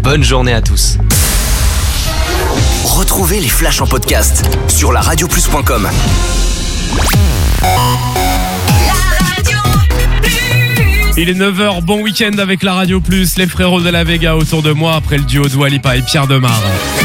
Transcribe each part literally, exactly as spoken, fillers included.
bonne journée à tous. Retrouvez les flashs en podcast sur la radio plus point com. Il est neuf heures, bon week-end avec la Radio Plus, les frérots de la Vega autour de moi après le duo Dua Lipa et Pierre Demar.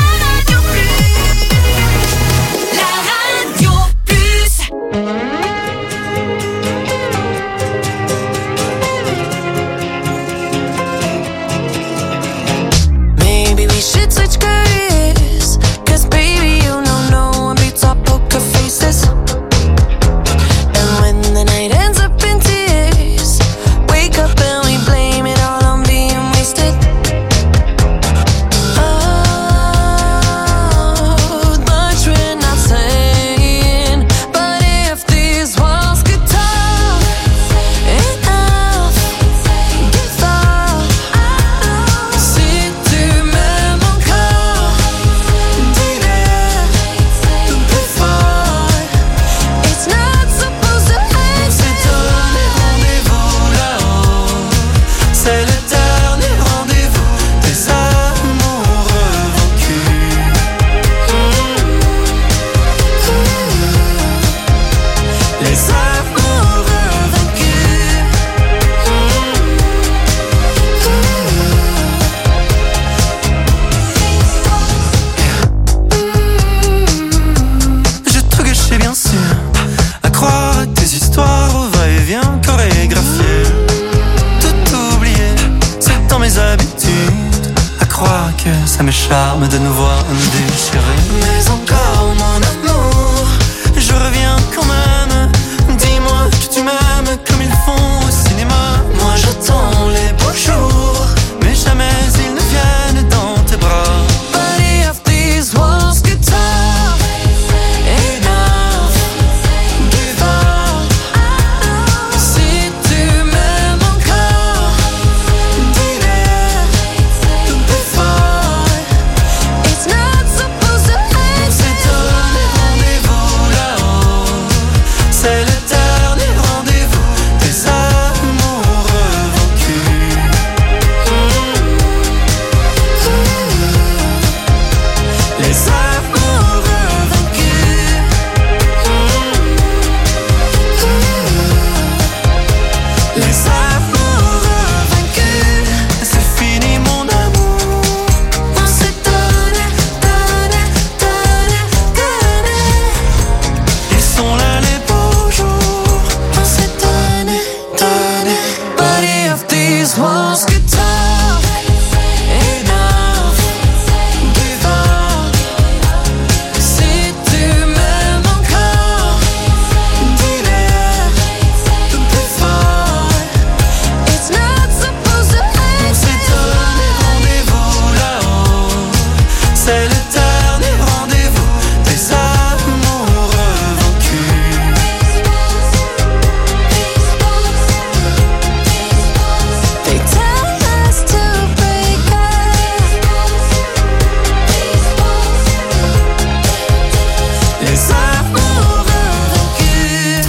Ça me charme de nous voir nous déchirer. Mais encore mon amour, je reviens quand même. Dis-moi que tu m'aimes comme ils font au cinéma. Moi j'attends les beaux jours, mais jamais ils ne viennent dans tes bras. But if these walls get tough, enough, give up. Si tu m'aimes encore, dis-le, plus fort. It's not supposed to end. C'est ton rendez-vous là-haut. C'est le dernier rendez-vous des amoureux vaincus. Les amoureux vaincus. Les amoureux vaincus. C'est fini mon amour. On s'est donné, donné, donné, donné. Ils sont là les beaux jours. On s'est donné, donné. But if these walls get tough, enough, give up. Si tu m'aimes encore, dis-le, plus fort. It's not supposed to end. C'est donné rendez-vous là-haut. C'est le dernier rendez-vous des amoureux vaincus. They tell us to break up. Les amoureux vaincus.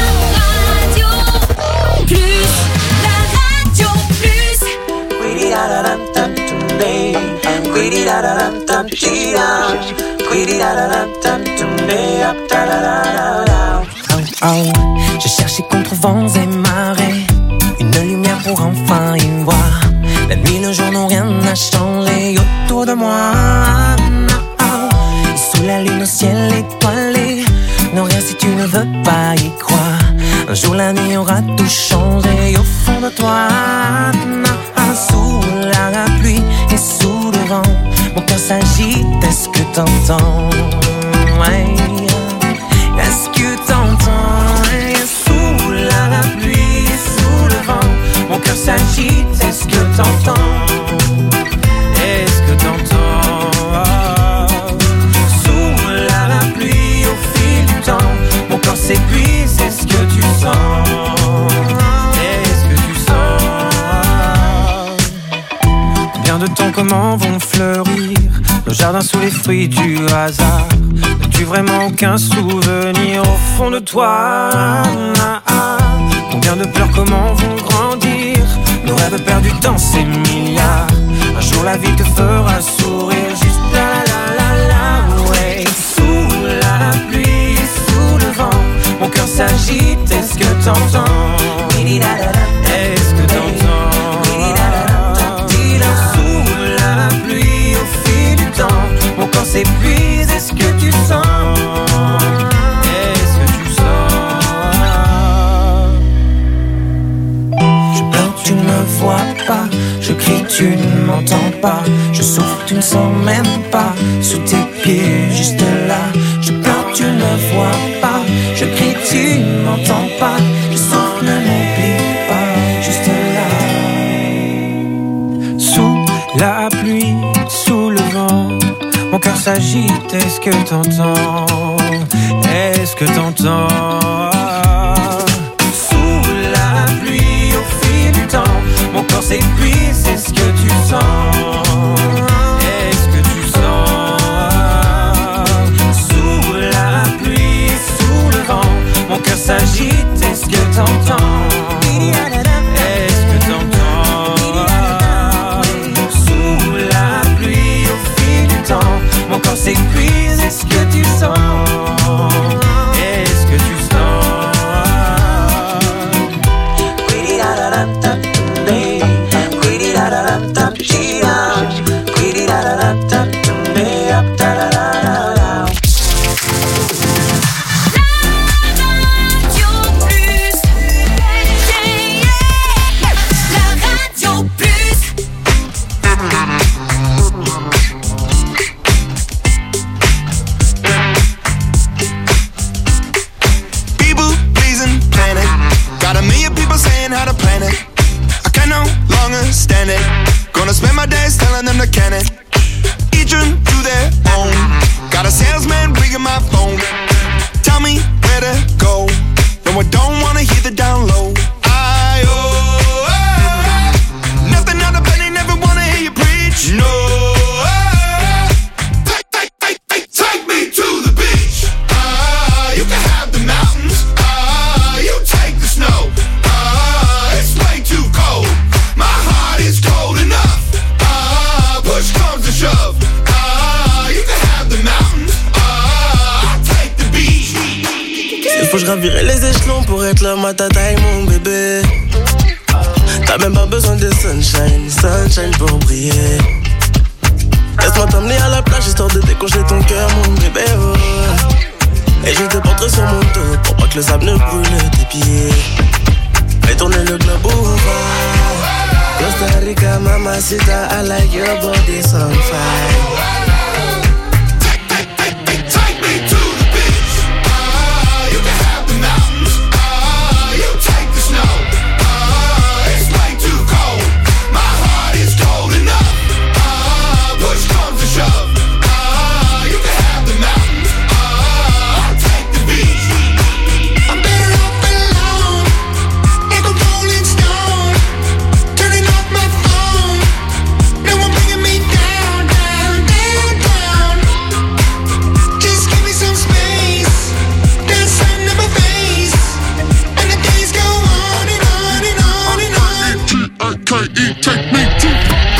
Oh, oh, je cherchais contre vents et marées une lumière pour enfin y voir. La nuit, le jour n'ont rien à changer autour de moi. Oh, oh, sous la lune au ciel étoilé, non rien si tu ne veux pas y croire. Un jour la nuit aura tout changé au fond de toi. Oh, sous la pluie et sous le vent, mon cœur s'agite, est-ce que t'entends? Ouais. Est-ce que t'entends? Et sous la pluie et sous le vent, mon cœur s'agite, est-ce que t'entends? Est-ce que t'entends? Sous la pluie au fil du temps, mon corps s'épuise, est-ce que tu sens? Est-ce que tu sens? Combien de temps, comment vont fleurir nos jardins sous les fruits du hasard? N'as-tu vraiment aucun souvenir au fond de toi? Ah, ah. Combien de pleurs, comment vont grandir nos rêves perdus dans ces milliards? Un jour la vie te fera sourire. Juste la la la la la, ouais. Sous la pluie, sous le vent, mon cœur s'agite, est-ce que t'entends? Est-ce que t'entends? Sous la pluie, au fil du temps, mon corps s'épuise, est-ce que tu sens? Est-ce que tu sens? Je pleure, tu ne me vois pas. Je crie, tu ne m'entends pas. Je souffre, tu ne sens même pas. Sous tes pieds, juste là. Je pleure, tu ne me vois pas. Je crie, tu ne m'entends pas. Je souffre, ne m'oublie pas. Juste là. Sous la pluie, sous le vent, mon cœur s'agite, est-ce que t'entends? Est-ce que t'entends? Sous la pluie, au fil du temps, mon corps s'épuise, est-ce que tu sens? Est-ce que tu sens? Sous la pluie, sous le vent, mon cœur s'agite, est-ce que t'entends? Est-ce que t'entends? Sous la pluie, au fil du temps, mon corps s'épuise, est-ce que tu sens? Est-ce que tu gravirai les échelons pour être là, ma tata et mon bébé. T'as même pas besoin de sunshine, sunshine pour briller. Laisse-moi t'emmener à la plage histoire de décongeler ton cœur, mon bébé. Oh. Et je te porterai sur mon dos pour pas que le sable ne brûle tes pieds. Fais tourner le globe over. Costa Rica, mamacita, I like your body's on fire. Take me to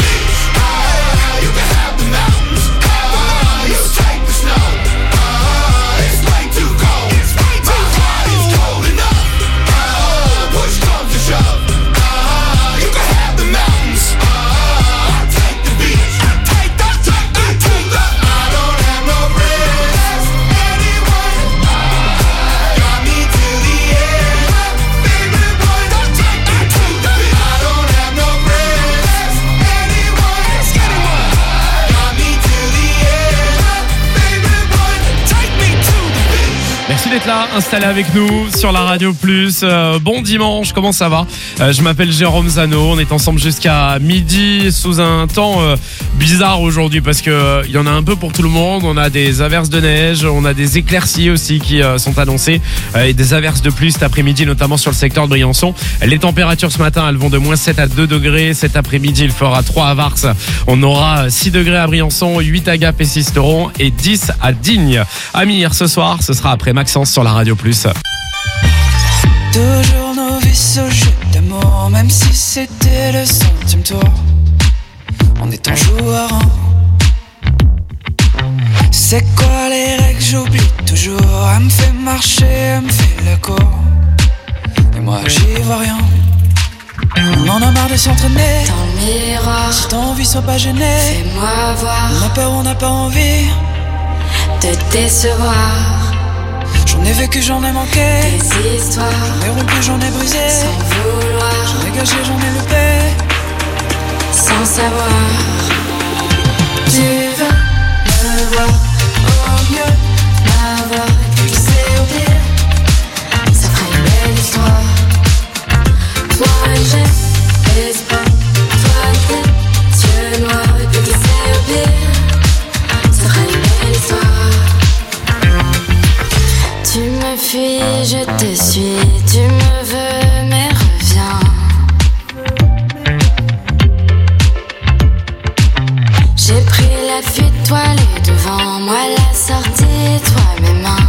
d'être là, installé avec nous sur la Radio Plus. Euh, bon dimanche, comment ça va? euh, Je m'appelle Jérôme Zano, on est ensemble jusqu'à midi sous un temps euh, bizarre aujourd'hui parce que euh, il y en a un peu pour tout le monde. On a des averses de neige, on a des éclaircies aussi qui euh, sont annoncées euh, et des averses de pluie cet après-midi, notamment sur le secteur de Briançon. Les températures ce matin, elles vont de moins sept à deux degrés. Cet après-midi, il fera trois à Vars. On aura six degrés à Briançon, huit à Gap et Sisteron et dix à Digne. Amir, ce soir, ce sera après Maxence sur la Radio Plus. Toujours novice au jeu d'amour, même si c'était le centième tour. en étant joueur. C'est quoi les règles, j'oublie toujours. Elle me fait marcher, elle me fait la cour. Et moi j'y vois rien. On en a marre de s'entraîner dans le miroir. Si t'as envie, sois pas gêné. Fais-moi voir. On a peur, on n'a pas envie de décevoir. J'en ai vécu, j'en ai manqué. Des histoires. J'en ai rompu, j'en ai brisé. Sans vouloir. J'en ai gâché, j'en ai loupé. Sans savoir. Tu veux me voir au mieux, m'avoir et c'est au pire. Ça fera une belle histoire. Moi j'ai l'espoir. Toi tes yeux noirs et puis c'est au pire. Ça fera une belle histoire. Tu me fuis, je te suis. Tu me veux mais reviens. J'ai pris la fuite, toi les devant. Moi la sortie, toi mes mains.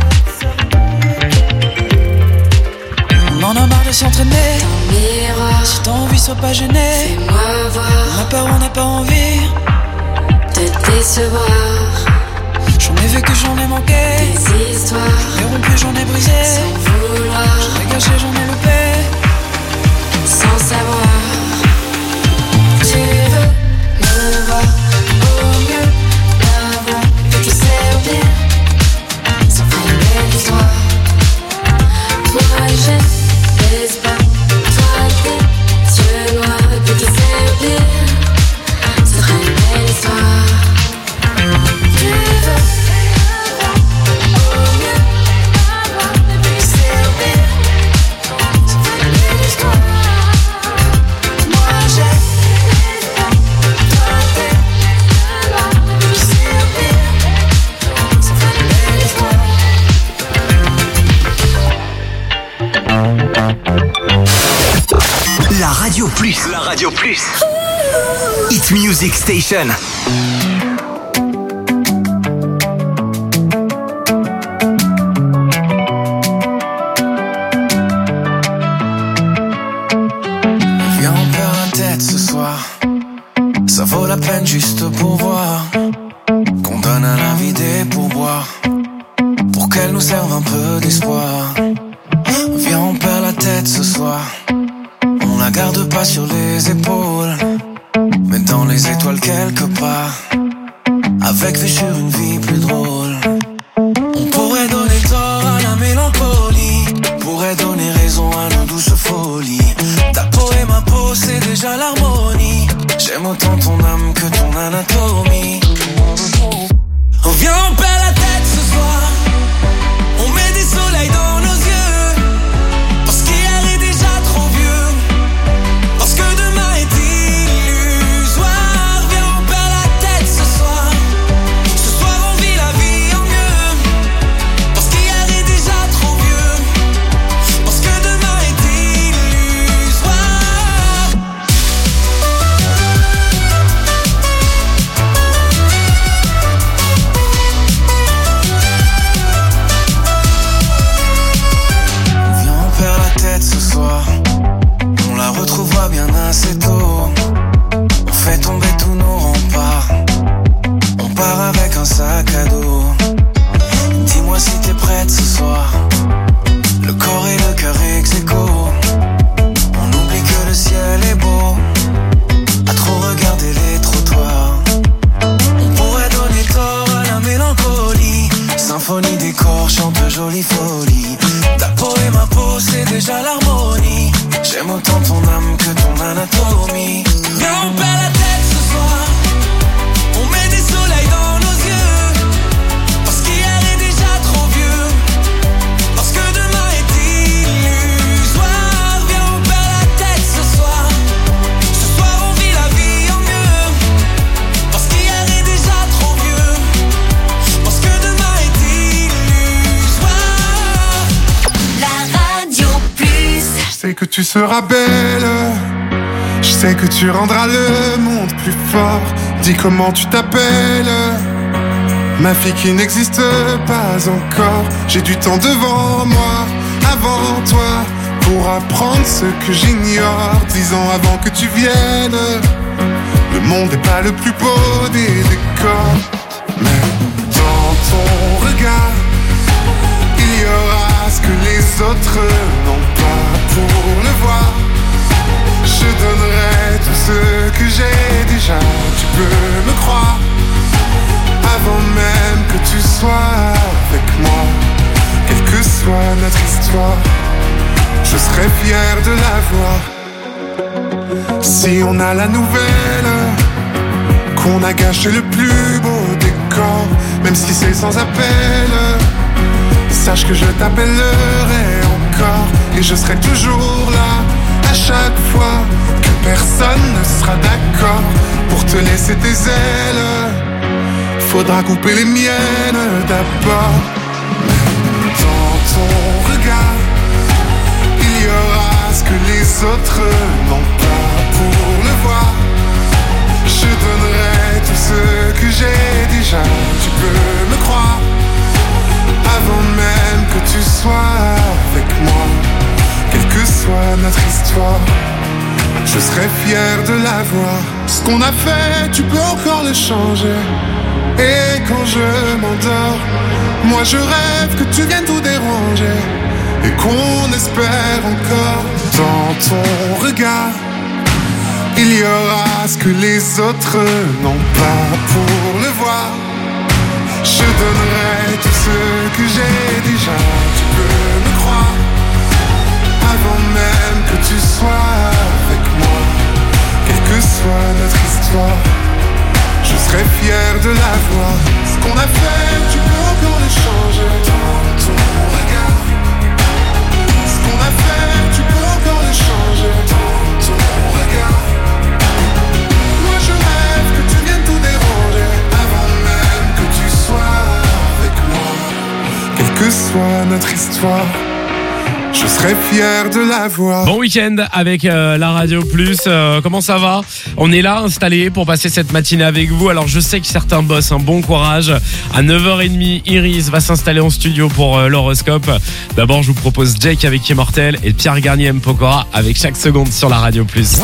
On en a marre de s'entraîner dans le miroir. Si t'as envie, sois pas gêné. Fais-moi voir. On a peur, on n'a pas envie de décevoir. J'en ai vécu, j'en ai manqué. Des histoires. J'en ai rompu, j'en ai brisé. Sans vouloir. J'en ai gâché, j'en ai loupé. Sans savoir. Tu veux me voir au mieux, m'avoir et puis c'est au pire. Ça fera une belle histoire. Moi j'ai l'espoir. Toi tes yeux noirs et puis c'est au pire. Ça fera une belle histoire. Tu veux au mieux, m'avoir et puis c'est au pire. Ça fera une belle histoire. Moi j'ai l'espoir. Toi tes yeux noirs et puis c'est au pire. Ça fera une belle histoire. La Radio Plus. La Radio Plus. Hit Music Station. Viens, on perd la tête ce soir. Ça vaut la peine juste pour voir qu'on donne à la vie des pourboires pour qu'elle nous serve un peu d'espoir. Viens, on perd la tête ce soir. On la garde pas sur les épaules, mais dans les étoiles quelque part, avec vue sur une vie plus drôle. On pourrait donner tort à la mélancolie, pourrait donner raison à nos douces folies. Ta peau et ma peau, c'est déjà l'harmonie. J'aime autant ton âme que ton anatomie. On vient, on perd la tête ce soir. On met des soleils dans nos yeux, parce qu'hier est déjà trop vieux, parce que demain est illusoire. Viens, on perd la tête ce soir. Ce soir on vit la vie en mieux, parce qu'hier est déjà trop vieux, parce que demain est illusoire. Viens, on perd la tête ce soir. On la retrouvera bien assez tôt. On fait tomber tous nos remparts. On part avec un sac à dos. Dis-moi si t'es prête ce soir. Le corps et le cœur ex aequo. On oublie que le ciel est beau, à trop regarder les trottoirs. On pourrait donner tort à la mélancolie. Symphonie des corps chante jolie folie. Ta peau et ma peau, c'est déjà l'harmonie. J'aime autant ton âme que ton anatomie. Viens, on perd la tête ce soir. On met des soleils dans nos yeux, parce qu'hier est déjà trop vieux, parce que demain est illusoire. Viens, on perd la tête ce soir. Ce soir on vit la vie en mieux, parce qu'hier est déjà trop vieux, parce que demain est illusoire. La Radio Plus. Je sais que tu seras belle, je sais que tu rendras le monde plus fort. Dis comment tu t'appelles, ma fille qui n'existe pas encore. J'ai du temps devant moi, avant toi, pour apprendre ce que j'ignore. Dix ans avant que tu viennes, Le monde n'est pas le plus beau des décors, mais dans ton regard, il y aura ce que les autres n'ont pas. Pour le voir, je donnerai tout ce que j'ai déjà. Tu peux me croire, avant même que tu sois avec moi. Quelle que soit notre histoire, je serai fier de la voir. Si on a la nouvelle qu'on a gâché le plus beau décor, même si c'est sans appel, sache que je t'appellerai encore. Et je serai toujours là à chaque fois que personne ne sera d'accord pour te laisser tes ailes. Faudra couper les miennes d'abord. Dans ton regard, il y aura ce que les autres n'ont pas. Pour le voir, je donnerai tout ce que j'ai déjà. Tu peux me croire, avant même que tu sois avec moi. Quelle que soit notre histoire, je serai fier de la voir. Ce qu'on a fait, tu peux encore le changer. Et quand je m'endors, moi je rêve que tu viennes tout déranger. Et qu'on espère encore. Dans ton regard, il y aura ce que les autres n'ont pas. Pour le voir, je donnerai tout ce que j'ai déjà. Tu peux me croire, avant même que tu sois avec moi. Quelle que soit notre histoire, je serai fier de la voir. Ce qu'on a fait, tu peux encore le changer. Dans ton regard, ce qu'on a fait, tu peux encore le changer. Dans ton regard, moi je rêve que tu viennes tout déranger. Avant même que tu sois avec moi. Quelle que soit notre histoire, je serais fier de la voir. Bon week-end avec euh, la Radio Plus. Euh, comment ça va? On est là installés pour passer cette matinée avec vous. Alors je sais que certains bossent, un bon courage. À neuf heures trente, Iris va s'installer en studio pour euh, l'horoscope. D'abord je vous propose Jake avec Immortel et Pierre Garnier M. Pokora avec Chaque Seconde sur la Radio Plus.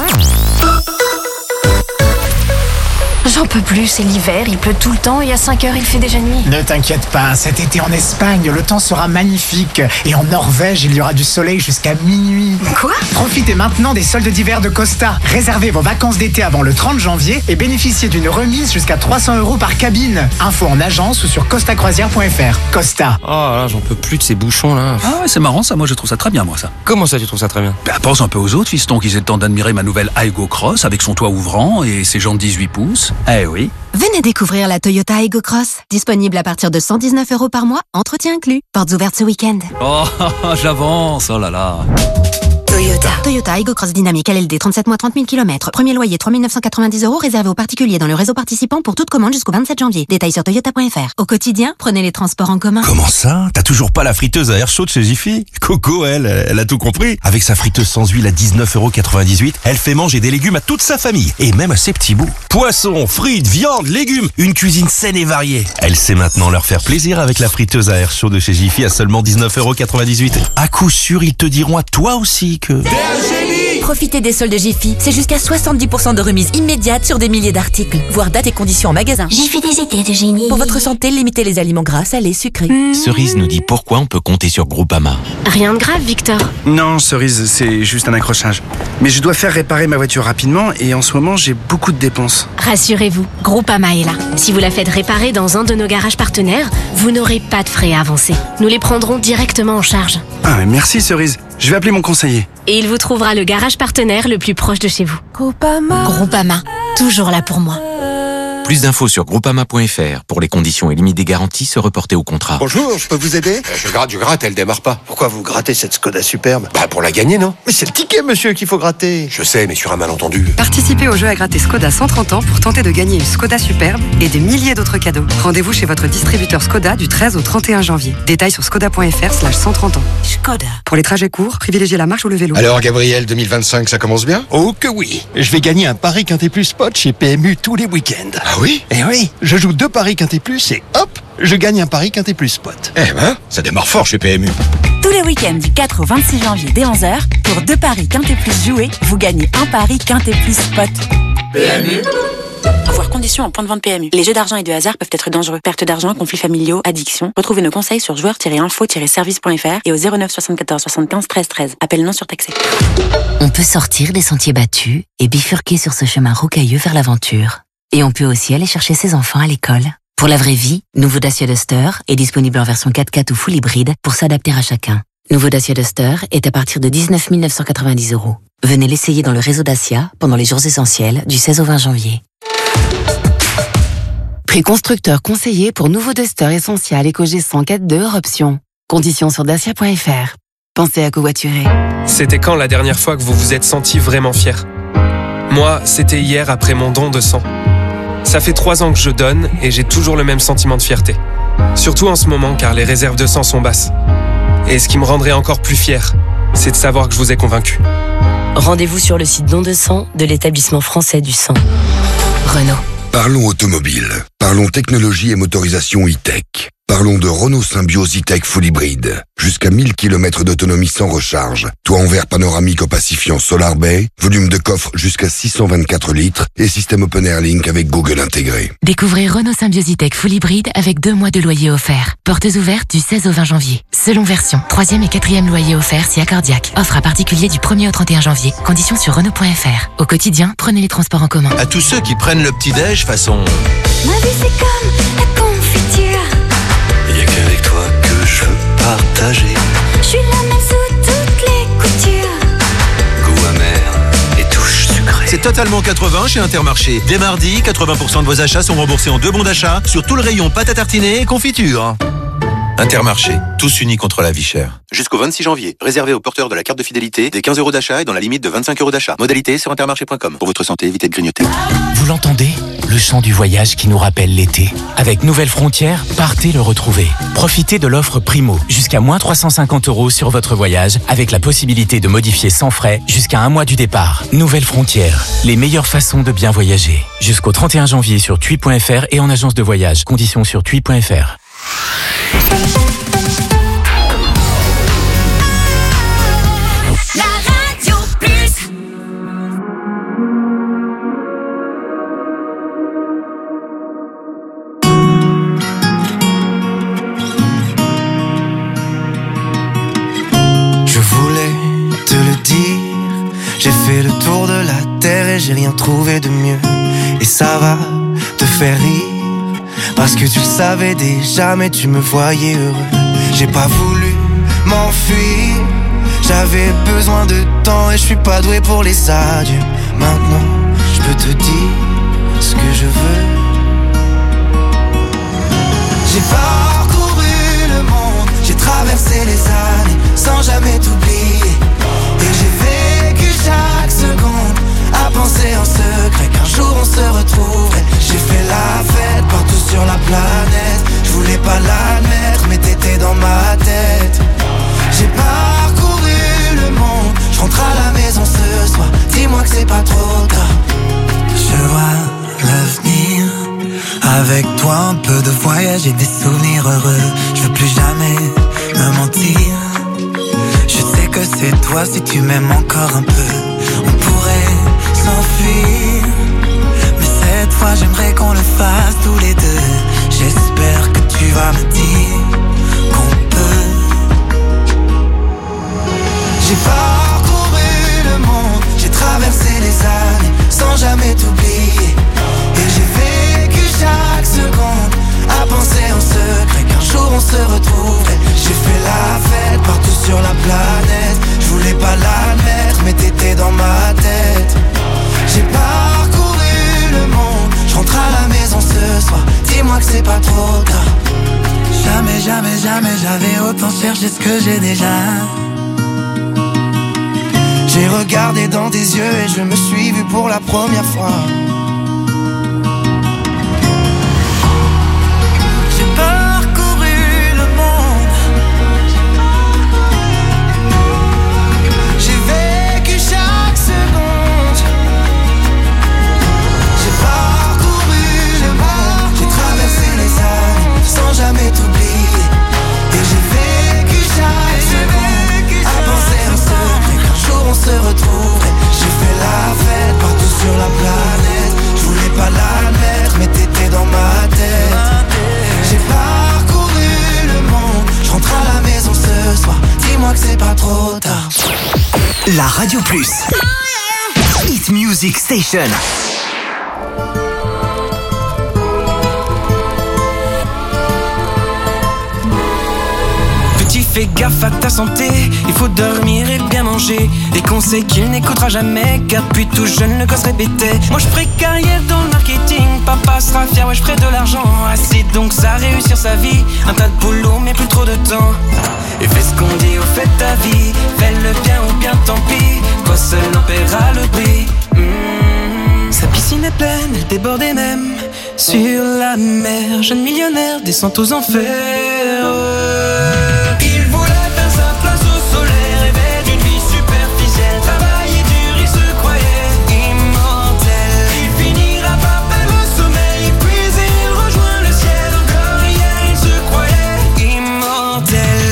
J'en peux plus, c'est l'hiver, il pleut tout le temps et à cinq heures il fait déjà nuit. Ne t'inquiète pas, cet été en Espagne, le temps sera magnifique. Et en Norvège, il y aura du soleil jusqu'à minuit. Quoi? Profitez maintenant des soldes d'hiver de Costa. Réservez vos vacances d'été avant le trente janvier et bénéficiez d'une remise jusqu'à trois cents euros par cabine. Info en agence ou sur costa croisière point f r. Costa. Oh là, j'en peux plus de ces bouchons là. Ah ouais, c'est marrant ça, moi je trouve ça très bien moi ça. Comment ça tu trouves ça très bien? Bah pense un peu aux autres fistons qu'ils aient le temps d'admirer ma nouvelle Aygo Cross avec son toit ouvrant et ses jantes dix-huit pouces. Eh oui. Venez découvrir la Toyota Aygo Cross. Disponible à partir de cent dix-neuf euros par mois, entretien inclus. Portes ouvertes ce week-end. Oh, j'avance, oh là là. Toyota. Toyota Aygo Cross Dynamique L L D, trente-sept mois, trente mille kilomètres. Premier loyer trois mille neuf cent quatre-vingt-dix euros réservé aux particuliers dans le réseau participant pour toute commande jusqu'au vingt-sept janvier. Détails sur toyota point f r. Au quotidien, prenez les transports en commun. Comment ça? T'as toujours pas la friteuse à air chaud de chez Jiffy? Coco, elle, elle a tout compris. Avec sa friteuse sans huile à dix-neuf euros quatre-vingt-dix-huit, elle fait manger des légumes à toute sa famille. Et même à ses petits bouts. Poissons, frites, viande, légumes. Une cuisine saine et variée. Elle sait maintenant leur faire plaisir avec la friteuse à air chaud de chez Jiffy à seulement dix-neuf euros quatre-vingt-dix-huit. À coup sûr, ils te diront à toi aussi que... Profitez des soldes Jiffy, c'est jusqu'à soixante-dix pour cent de remise immédiate sur des milliers d'articles. Voir date et conditions en magasin. Jiffy des étés de génie. Pour votre santé, limitez les aliments gras, salés, sucrés. Mmh. Cerise nous dit pourquoi on peut compter sur Groupama. Rien de grave, Victor. Non, Cerise, c'est juste un accrochage. Mais je dois faire réparer ma voiture rapidement et en ce moment, j'ai beaucoup de dépenses. Rassurez-vous, Groupama est là. Si vous la faites réparer dans un de nos garages partenaires, vous n'aurez pas de frais à avancer. Nous les prendrons directement en charge. Ah, mais merci Cerise. Je vais appeler mon conseiller. Et il vous trouvera le garage partenaire le plus proche de chez vous. Groupama. Groupama. Toujours là pour moi. Plus d'infos sur groupama point f r. Pour les conditions et limites des garanties, se reporter au contrat. Bonjour, je peux vous aider? euh, Je gratte, je gratte, elle démarre pas. Pourquoi vous grattez cette Skoda superbe? Bah pour la gagner, non? Mais c'est le ticket, monsieur, qu'il faut gratter. Je sais, mais sur un malentendu. Participez au jeu à gratter Skoda cent trente ans pour tenter de gagner une Skoda superbe et des milliers d'autres cadeaux. Rendez-vous chez votre distributeur Skoda du treize au trente et un janvier. Détails sur skoda point f r slash cent trente ans. Skoda. Pour les trajets courts, privilégiez la marche ou le vélo. Alors, Gabriel, deux mille vingt-cinq, ça commence bien? Oh que oui. Je vais gagner un pari Quintet Plus Spot chez P M U tous les week-ends. Ah oui? Eh oui. Je joue deux paris Quintet Plus et hop, je gagne un pari Quintet Plus Spot. Eh ben, ça démarre fort chez P M U. Tous les week-ends du quatre au vingt-six janvier dès onze heures, pour deux paris Quintet Plus joués, vous gagnez un pari Quintet Plus Spot. P M U Voir conditions en point de vente P M U. Les jeux d'argent et de hasard peuvent être dangereux. Perte d'argent, conflits familiaux, addiction. Retrouvez nos conseils sur joueurs tiret info tiret service point f r et au zéro neuf soixante-quatorze soixante-quinze treize treize. Appel non surtaxé. On peut sortir des sentiers battus et bifurquer sur ce chemin rocailleux vers l'aventure. Et on peut aussi aller chercher ses enfants à l'école. Pour la vraie vie, nouveau Dacia Duster est disponible en version quatre quatre ou full hybride pour s'adapter à chacun. Nouveau Dacia Duster est à partir de dix-neuf mille neuf cent quatre-vingt-dix euros. Venez l'essayer dans le réseau Dacia pendant les jours essentiels du seize au vingt janvier. Prix constructeur conseillé pour nouveau Duster Essential EcoG cent quatre deux hors option. Conditions sur dacia point f r. Pensez à covoiturer. C'était quand la dernière fois que vous vous êtes senti vraiment fier ? Moi, c'était hier après mon don de sang. Ça fait trois ans que je donne et j'ai toujours le même sentiment de fierté. Surtout en ce moment car les réserves de sang sont basses. Et ce qui me rendrait encore plus fier, c'est de savoir que je vous ai convaincu. Rendez-vous sur le site don de sang de l'établissement français du sang. Renault. Parlons automobile. Parlons technologie et motorisation e-tech. Parlons de Renault Symbiose e-tech full hybride. Jusqu'à mille kilomètres d'autonomie sans recharge. Toit en verre panoramique opacifiant Solar Bay. Volume de coffre jusqu'à six cent vingt-quatre litres. Et système Open Air Link avec Google intégré. Découvrez Renault Symbiose e-tech full hybride avec deux mois de loyer offert. Portes ouvertes du seize au vingt janvier. Selon version. Troisième et quatrième loyer offert si accordiaque. Offre à particulier du premier au trente et un janvier. Conditions sur Renault point f r. Au quotidien, prenez les transports en commun. À tous ceux qui prennent le petit-déj façon... Ma vie c'est comme la confiture. Y'a qu'avec toi que je veux partager. Je suis la même sous toutes les coutures. Goût amer et touche sucrée. C'est totalement quatre-vingts chez Intermarché. Dès mardi, quatre-vingts pour cent de vos achats sont remboursés en deux bons d'achat sur tout le rayon pâte à tartiner et confiture. Intermarché, tous unis contre la vie chère. Jusqu'au vingt-six janvier, réservé aux porteurs de la carte de fidélité, des quinze euros d'achat et dans la limite de vingt-cinq euros d'achat. Modalité sur intermarché point com. Pour votre santé, évitez de grignoter. Vous l'entendez ? Le chant du voyage qui nous rappelle l'été. Avec Nouvelles Frontières, partez le retrouver. Profitez de l'offre Primo, jusqu'à moins trois cent cinquante euros sur votre voyage, avec la possibilité de modifier sans frais jusqu'à un mois du départ. Nouvelles Frontières, les meilleures façons de bien voyager. Jusqu'au trente et un janvier sur tui point f r et en agence de voyage. Conditions sur tui point f r. La Radio Plus. Je voulais te le dire, j'ai fait le tour de la terre et j'ai rien trouvé de mieux. Et ça va te faire rire, parce que tu le savais déjà mais tu me voyais heureux. J'ai pas voulu m'enfuir, j'avais besoin de temps et je suis pas doué pour les adieux. Maintenant je peux te dire ce que je veux. J'ai parcouru le monde, j'ai traversé les années sans jamais t'oublier. Et j'ai vécu chaque seconde à penser en secret qu'un jour on se retrouverait. J'ai fait la fête partout sur la planète, je voulais pas l'admettre mais t'étais dans ma tête. J'ai parcouru le monde, je rentre à la maison ce soir, dis-moi que c'est pas trop tard. Je vois l'avenir, avec toi un peu de voyage et des souvenirs heureux. Je veux plus jamais me mentir, je sais que c'est toi si tu m'aimes encore un peu. On pourrait s'enfuir, mais cette fois j'aimerais qu'on le fasse tous les deux. J'espère que tu vas me dire qu'on peut. J'ai parcouru le monde, j'ai traversé les années sans jamais t'oublier. Et j'ai vécu chaque seconde à penser en secret qu'un jour on se retrouverait. J'ai fait la fête partout sur la planète, je voulais pas l'admettre mais t'étais dans ma tête. J'ai parcouru le monde, je rentre à la maison ce soir, dis-moi que c'est pas trop tard. Jamais, jamais, jamais j'avais autant cherché ce que j'ai déjà. J'ai regardé dans tes yeux et je me suis vu pour la première fois. J'ai parcouru le monde, j'ai vécu chaque seconde. J'ai parcouru le monde, j'ai traversé les années sans jamais t'oublier. Et j'ai vécu chaque seconde à penser en secret qu'un jour on se retrouverait. J'ai fait la fête partout sur la planète, La Radio Plus. Hit Music Station. Petit, fais gaffe à ta santé, il faut dormir et bien manger. Des conseils qu'il n'écoutera jamais, car depuis tout jeune le gosse répétait. Moi je ferai carrière dans le marketing, papa sera fier, ouais je ferai de l'argent. Assez donc ça réussir sa vie, un tas de boulot mais plus trop de temps. Et fais ce qu'on dit, au fait ta vie, fais le bien ou bien tant pis, toi seul n'en paieras le prix. Mmh. Sa piscine est pleine, elle débordait même sur la mer. Jeune millionnaire descend aux enfers. Il voulait faire sa place au soleil, rêvait d'une vie superficielle, travailler dur, il se croyait immortel. Il finira par perdre le sommeil, puis il rejoint le ciel. Encore hier il se croyait immortel.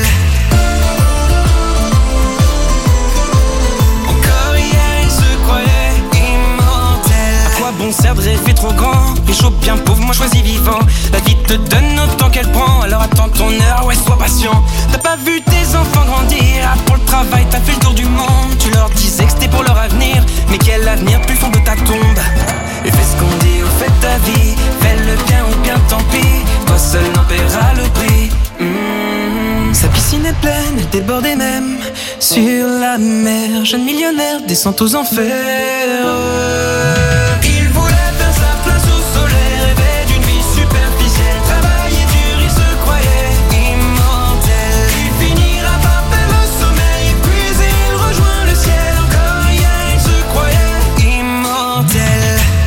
Encore hier il se croyait immortel. À quoi bon sert de rêver trop grand, riche ou bien pauvre, moi choisis vivant. La vie te donne autant qu'elle prend, alors attends ton heure, ouais sois patient. T'as pas vu tes enfants grandir, ah, pour le travail t'as fait le tour du monde. Tu leur disais que c'était pour leur avenir, mais quel avenir plus fond de ta tombe. Et fais ce qu'on dit, au fait ta vie, fais le bien ou bien tant pis, toi seul n'en paieras le prix. Mmh. Sa piscine est pleine, elle débordait même sur la mer. Jeune millionnaire descend aux enfers. Il voulait faire sa place au soleil, rêvait d'une vie superficielle, travailler dur, il se croyait immortel. Il finira par perdre le sommeil, puis il rejoint le ciel. Encore hier il se croyait immortel.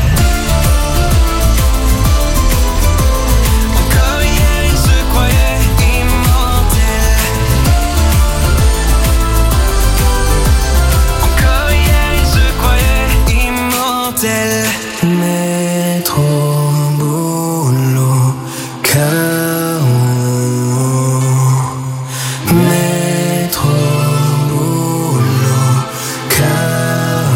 Encore hier il se croyait immortel. Encore hier il se croyait immortel. Mettre au boulot, K O. Mettre au boulot, K O.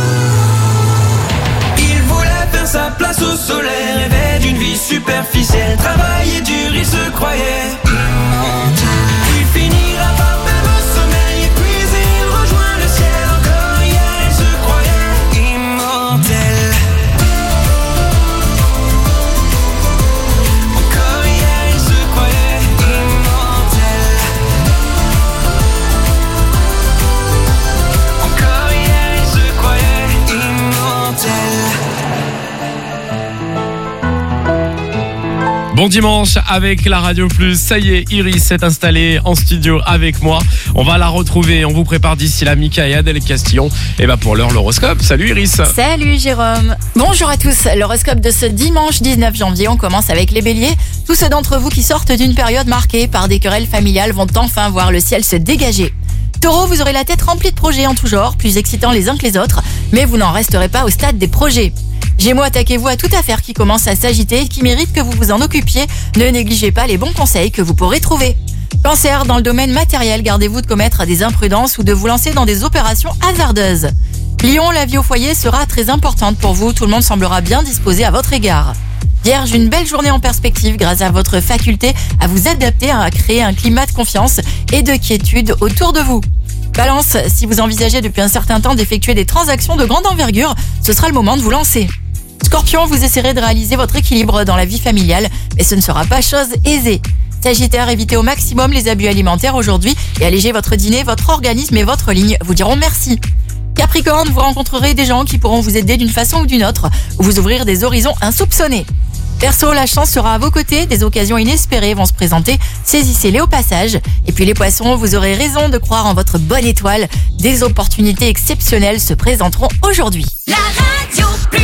Il voulait faire sa place au soleil, rêvait d'une vie superficielle, travailler dur, il se croyait immortel. Il finira par perdre le sommeil, puis il rejoint le ciel. Encore hier il se croyait immortel. Encore hier il se croyait immortel. Encore hier il se croyait immortel. Bon dimanche avec la Radio Plus. Ça y est, Iris s'est installée en studio avec moi. On va la retrouver. On vous prépare d'ici là Mika et Adèle Castillon. Et bah pour l'heure, l'horoscope. Salut Iris. Salut Jérôme. Bonjour à tous. L'horoscope de ce dimanche dix-neuf janvier. On commence avec les béliers. Tous ceux d'entre vous qui sortent d'une période marquée par des querelles familiales vont enfin voir le ciel se dégager. Taureau, vous aurez la tête remplie de projets en tout genre, plus excitants les uns que les autres, mais vous n'en resterez pas au stade des projets. Gémeaux, attaquez-vous à toute affaire qui commence à s'agiter et qui mérite que vous vous en occupiez. Ne négligez pas les bons conseils que vous pourrez trouver. Cancer, dans le domaine matériel, gardez-vous de commettre des imprudences ou de vous lancer dans des opérations hasardeuses. Lion, la vie au foyer sera très importante pour vous. Tout le monde semblera bien disposé à votre égard. Vierge, une belle journée en perspective grâce à votre faculté à vous adapter, à créer un climat de confiance et de quiétude autour de vous. Balance, si vous envisagez depuis un certain temps d'effectuer des transactions de grande envergure, ce sera le moment de vous lancer. Scorpion, vous essaierez de réaliser votre équilibre dans la vie familiale, mais ce ne sera pas chose aisée. Sagittaire, évitez au maximum les abus alimentaires aujourd'hui et allégez votre dîner, votre organisme et votre ligne vous diront merci. Capricorne, vous rencontrerez des gens qui pourront vous aider d'une façon ou d'une autre, ou vous ouvrir des horizons insoupçonnés. Verseau, la chance sera à vos côtés, des occasions inespérées vont se présenter, saisissez-les au passage. Et puis les poissons, vous aurez raison de croire en votre bonne étoile, des opportunités exceptionnelles se présenteront aujourd'hui. La Radio Plus.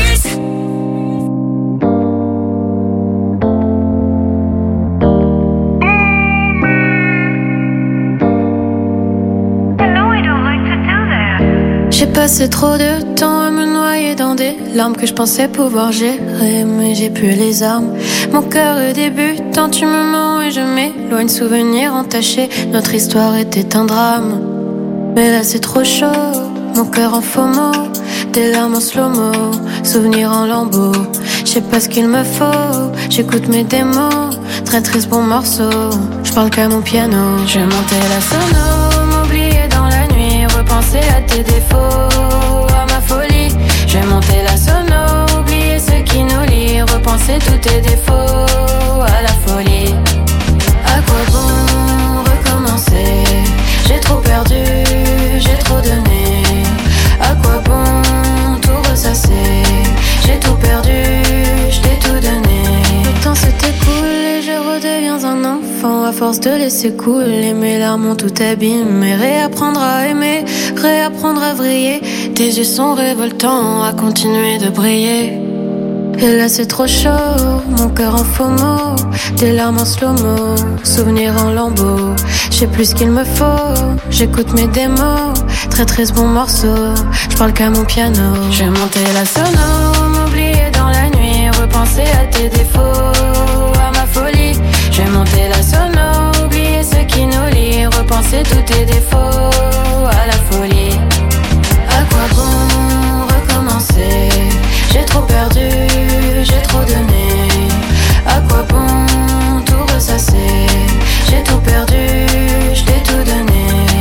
J'ai passé trop de temps à me noyer dans des larmes que je pensais pouvoir gérer, mais j'ai plus les armes. Mon cœur est débutant, tu me mens et je m'éloigne. Souvenirs entachés, notre histoire était un drame. Mais là c'est trop chaud, mon cœur en faux mots, des larmes en slow-mo, souvenirs en lambeaux. Je sais pas ce qu'il me faut, j'écoute mes démos, très triste bon morceau. Je parle qu'à mon piano, je vais monter la sono, m'oublier dans la nuit, repenser à tes défauts, à ma folie. Je vais monter la sono, oublier ce qui nous lie, repenser tous tes défauts, à la folie. À quoi bon recommencer? J'ai trop perdu, j'ai trop donné. À quoi bon tout ressasser? J'ai tout perdu, je t'ai tout donné. Le temps se t'écoule et je redeviens un enfant. À force de laisser couler, mes larmes ont tout abîmé. Réapprendre à aimer, réapprendre à vriller. Tes yeux sont révoltants, à continuer de briller. Et là c'est trop chaud, mon cœur en faux mots. Des larmes en slow-mo, souvenirs en lambeaux. Je sais plus ce qu'il me faut, j'écoute mes démos. Très très bon morceau, je parle qu'à mon piano. Je vais monter la sono, m'oublier dans la nuit, repenser à tes défauts, à ma folie. Je vais monter la sono, oublier ce qui nous lie, repenser tous tes défauts, à la folie. À quoi bon recommencer? J'ai trop perdu, j'ai trop donné. À quoi bon tout ressasser? J'ai tout perdu, je t'ai tout donné.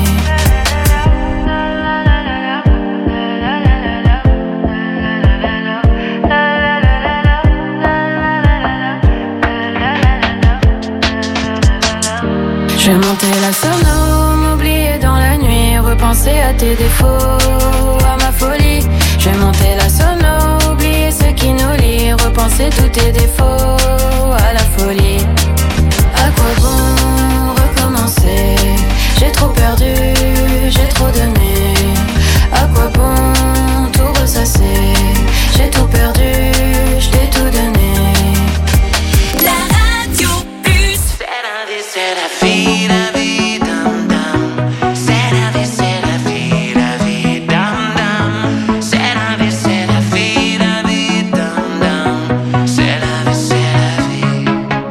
Je vais monter la sono, m'oublier dans la nuit, repenser à tes défauts, à ma folie. Je vais monter la sono, oublier ce qui nous lie, repenser tous tes défauts, à la folie. À quoi bon recommencer? J'ai trop perdu, j'ai trop donné. À quoi bon tout ressasser? J'ai tout perdu, je t'ai tout donné. La radio plus. C'est la vie, c'est la vie, la vie, dam dam. C'est la vie, c'est la vie, la vie, dam dam. C'est la vie, c'est la vie, la vie, dam dam. C'est la vie, c'est la vie.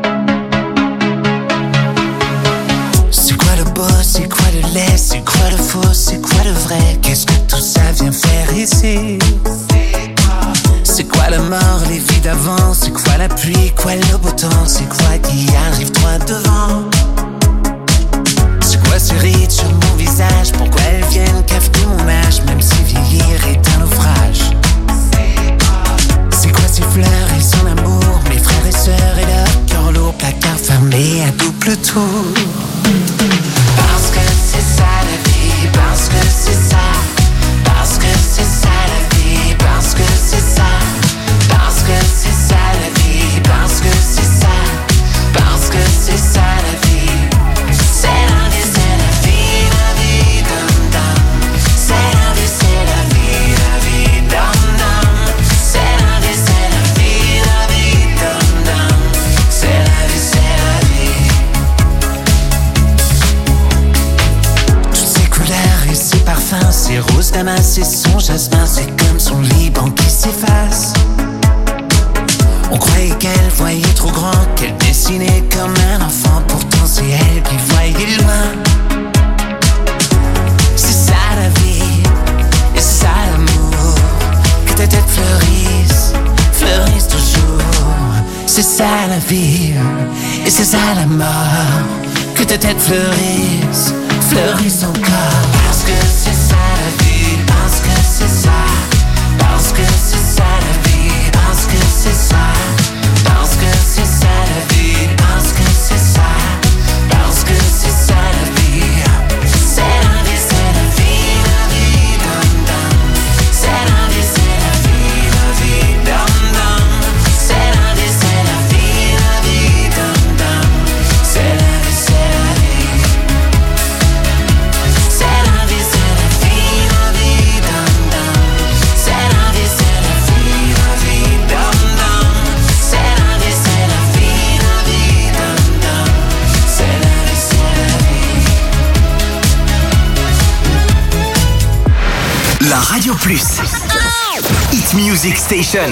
C'est quoi le beau, c'est quoi le laid, c'est quoi le faux, c'est quoi le vrai? Qu'est-ce que tout ça vient faire ici? C'est quoi la mort, les vies d'avant? C'est quoi la pluie, quoi le beau temps? C'est quoi qui arrive droit devant? C'est quoi ces rides sur mon visage? Pourquoi elles viennent cafeter mon âge? Même si vieillir est un naufrage. C'est quoi ces fleurs et son amour? Mes frères et sœurs et leur cœur lourd, placard fermé à double tour. Parce que c'est ça la vie, parce que c'est ça. Parce que c'est ça la vie, parce que c'est ça. Parce que c'est ça la vie, parce que c'est ça. Parce que c'est ça la vie. C'est la vie, c'est la vie, la vie, dum dum. C'est la vie, c'est la vie, la vie, dum dum. C'est la vie, c'est la vie, la vie, dum dum. C'est la vie, c'est la vie. Toutes ces couleurs et ces parfums, ces roses damas et son jasmin, c'est comme son Liban qui s'efface. On croyait qu'elle voyait trop grand, qu'elle dessinait comme un enfant. Pourtant c'est elle qui voyait loin. C'est ça la vie, et c'est ça l'amour. Que ta tête fleurisse, fleurisse toujours. C'est ça la vie, et c'est ça la mort. Que ta tête fleurisse, fleurisse encore. Parce que c'est ça la vie, parce que c'est ça. Parce que c'est ça la vie, parce que c'est ça. Parce que c'est ça la vie, parce que c'est ça. Parce que c'est ça la vie. C'est la vie, c'est la vie, la vie, dum dum. C'est la vie, c'est la vie, la vie, dum dum. C'est la vie, c'est la vie, la vie, dum dum. C'est la vie, c'est la vie. C'est la vie, c'est la vie, la vie, dum dum. C'est la vie, c'est la vie, la vie, dum dum. C'est la vie, c'est la vie, la vie, dum dum. C'est la vie, c'est la vie. La Radio Plus. Hit Music Station.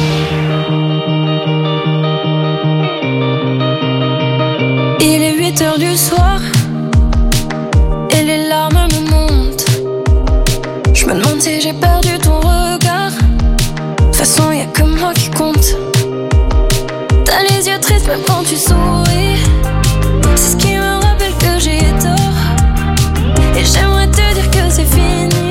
Il est huit heures du soir et les larmes me montent. Je me demande si j'ai perdu ton regard. De toute façon, y'a que moi qui compte. T'as les yeux tristes même quand tu souris. C'est ce qui me rappelle que j'ai tort. Et j'aimerais te dire que c'est fini.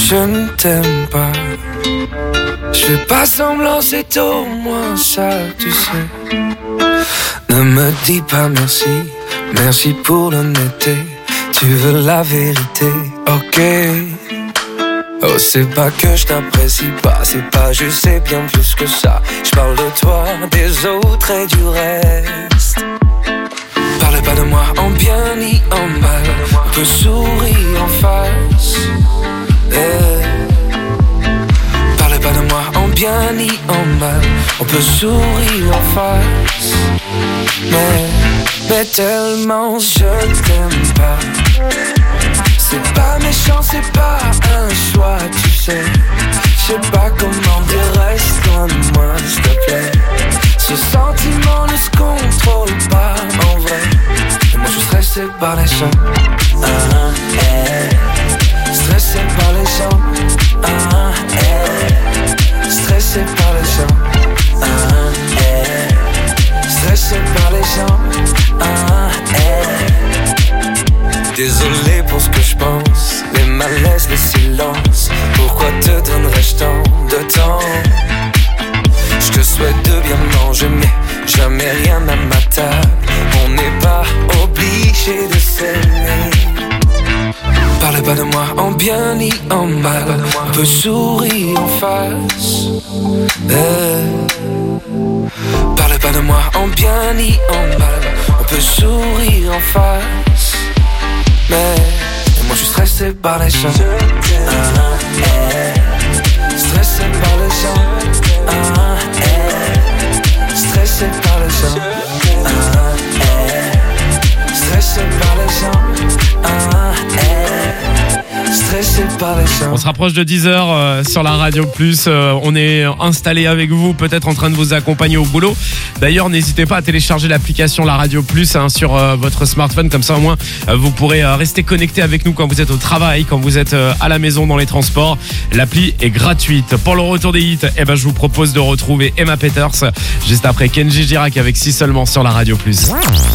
je ne t'aime pas. Je fais pas semblant, c'est au moins ça, tu sais. Ne me dis pas merci, merci pour l'honnêteté. Tu veux la vérité, ok. Oh, c'est pas que je t'apprécie pas, c'est pas juste, c'est bien plus que ça. Je parle de toi, des autres et du reste. Parlez pas de moi en bien ni en mal, on peut sourire en face. Yeah. Parlez pas de moi en bien ni en mal, on peut sourire en face. Mais, mais tellement je t'aime pas. C'est pas méchant, c'est pas un choix, tu sais. Je sais pas comment dire, reste loin de moi, s'il te plaît. Ce sentiment ne se contrôle pas en vrai. Et moi je suis stressé par les gens. Ah, eh. Stressé par les gens. Ah, eh. Stressé par les gens. Ah, eh. Stressé par les gens. Ah, eh. Désolé pour ce que je pense, les malaises, les silences. Pourquoi te donnerais-je tant de temps? Je te souhaite de bien manger, mais jamais rien à ma table. On n'est pas obligé de s'aimer. Parlez pas de moi en bien ni en mal, on peut sourire en face. Eh. Parlez pas de moi en bien ni en mal, on peut sourire en face. Mais moi je suis stressé par les gens. Ah, eh. Stressé par les gens. Ah, eh. Stressé par les gens. Ah, eh. Stressé par les gens. Ah, eh. Stressé par les gens. On se rapproche de dix heures euh, sur la Radio Plus. Euh, on est installé avec vous, peut-être en train de vous accompagner au boulot. D'ailleurs, n'hésitez pas à télécharger l'application La Radio Plus hein, sur euh, votre smartphone. Comme ça, au moins, euh, vous pourrez euh, rester connecté avec nous quand vous êtes au travail, quand vous êtes euh, à la maison, dans les transports. L'appli est gratuite. Pour le retour des hits, eh ben, je vous propose de retrouver Emma Peters juste après Kenji Girac avec Si seulement sur la Radio Plus.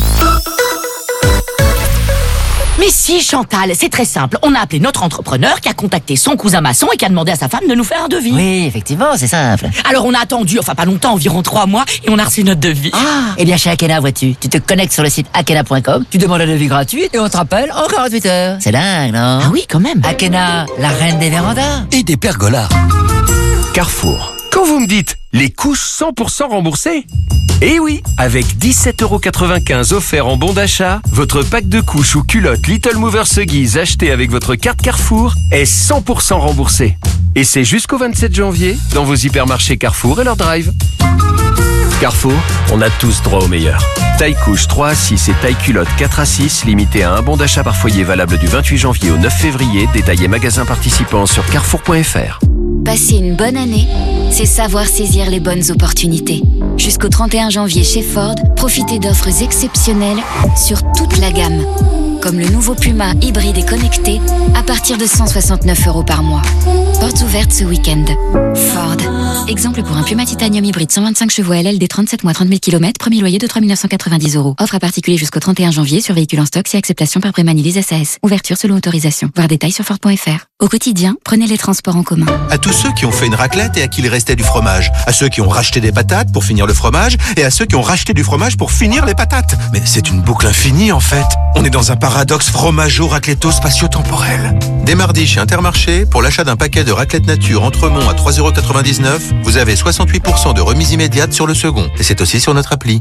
Mais si, Chantal, c'est très simple. On a appelé notre entrepreneur qui a contacté son cousin maçon et qui a demandé à sa femme de nous faire un devis. Oui, effectivement, c'est simple. Alors on a attendu, enfin pas longtemps, environ trois mois, et on a reçu notre devis. Ah, eh bien chez Akena, vois-tu, tu te connectes sur le site akena point com, tu demandes un devis gratuit et on te rappelle en quarante-huit heures. C'est dingue, non? Ah oui, quand même. Akena, la reine des vérandas. Et des pergolas. Carrefour. Quand vous me dites les couches cent pour cent remboursées, eh oui, avec dix-sept euros quatre-vingt-quinze offerts en bon d'achat, votre pack de couches ou culottes Little Movers Huggies acheté avec votre carte Carrefour est cent pour cent remboursé. Et c'est jusqu'au vingt-sept janvier dans vos hypermarchés Carrefour et leur drive. Carrefour, on a tous droit au meilleur. Taille couche trois à six et taille culotte quatre à six, limité à un bon d'achat par foyer valable du vingt-huit janvier au neuf février, détaillé magasin participant sur carrefour point f r. Passer une bonne année, c'est savoir saisir les bonnes opportunités. Jusqu'au trente et un janvier chez Ford, profitez d'offres exceptionnelles sur toute la gamme. Comme le nouveau Puma hybride et connecté à partir de cent soixante-neuf euros par mois. Portes ouvertes ce week-end. Ford. Exemple pour un Puma Titanium hybride cent vingt-cinq chevaux L L D trente-sept mois trente mille kilomètres, premier loyer de trois mille neuf cent quatre-vingt-dix euros. Offre à particulier jusqu'au trente et un janvier sur véhicules en stock si acceptation par Prémanilise S A S. Ouverture selon autorisation. Voir détails sur Ford point f r. Au quotidien, prenez les transports en commun. À tous ceux qui ont fait une raclette et à qui il restait du fromage. À ceux qui ont racheté des patates pour finir le fromage. Et à ceux qui ont racheté du fromage pour finir les patates. Mais c'est une boucle infinie en fait. On est dans un paradoxe fromageau-racletto-spatio-temporel. Dès mardi chez Intermarché, pour l'achat d'un paquet de raclette nature Entremont à trois euros quatre-vingt-dix-neuf, vous avez soixante-huit pour cent de remise immédiate sur le second. Et c'est aussi sur notre appli.